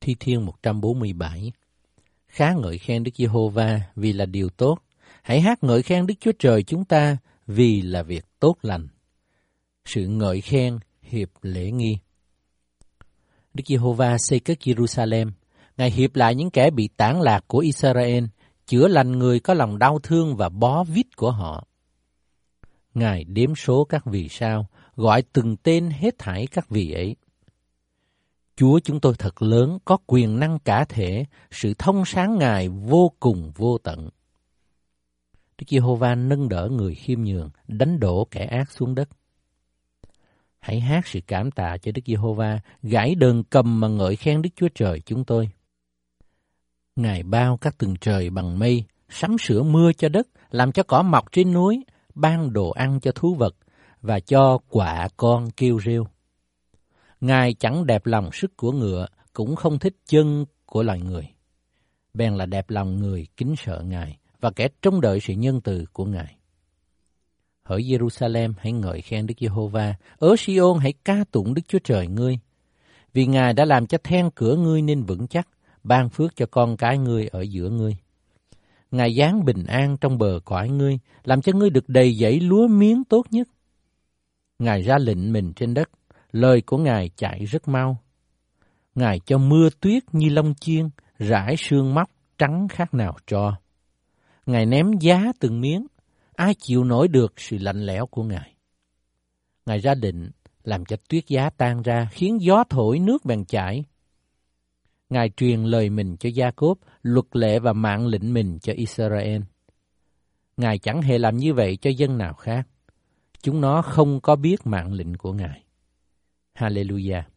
Thi Thiên 147. Khá ngợi khen Đức Giê-hô-va vì là điều tốt. Hãy hát ngợi khen Đức Chúa Trời chúng ta vì là việc tốt lành. Sự ngợi khen hiệp lễ nghi. Đức Giê-hô-va xây cất Jerusalem. Ngài hiệp lại những kẻ bị tản lạc của Israel, chữa lành người có lòng đau thương và bó víc của họ. Ngài đếm số các vì sao, gọi từng tên hết thảy các vì ấy. Chúa chúng tôi thật lớn, có quyền năng cả thể, sự thông sáng Ngài vô cùng vô tận. Đức Giê-hô-va nâng đỡ người khiêm nhường, đánh đổ kẻ ác xuống đất. Hãy hát sự cảm tạ cho Đức Giê-hô-va, gảy đờn cầm mà ngợi khen Đức Chúa Trời chúng tôi. Ngài bao các tầng trời bằng mây, sắm sửa mưa cho đất, làm cho cỏ mọc trên núi, ban đồ ăn cho thú vật và cho quạ con kêu reo. Ngài chẳng đẹp lòng sức của ngựa, cũng không thích chân của loài người. Bèn là đẹp lòng người kính sợ Ngài và kẻ trông đợi sự nhân từ của Ngài. Hỡi Jerusalem, hãy ngợi khen Đức Giê-hô-va, ở Si-ôn hãy ca tụng Đức Chúa Trời ngươi, vì Ngài đã làm cho then cửa ngươi nên vững chắc, ban phước cho con cái ngươi ở giữa ngươi. Ngài giáng bình an trong bờ cõi ngươi, làm cho ngươi được đầy dẫy lúa miếng tốt nhất. Ngài ra lệnh mình trên đất, lời của Ngài chạy rất mau. Ngài cho mưa tuyết như lông chiên, rải sương móc trắng khác nào tro. Ngài ném giá từng miếng, ai chịu nổi được sự lạnh lẽo của Ngài. Ngài ra định làm cho tuyết giá tan ra, khiến gió thổi nước bèn chảy. Ngài truyền lời mình cho Gia-cốp, luật lệ và mạng lệnh mình cho Israel. Ngài chẳng hề làm như vậy cho dân nào khác. Chúng nó không có biết mạng lệnh của Ngài. Hallelujah.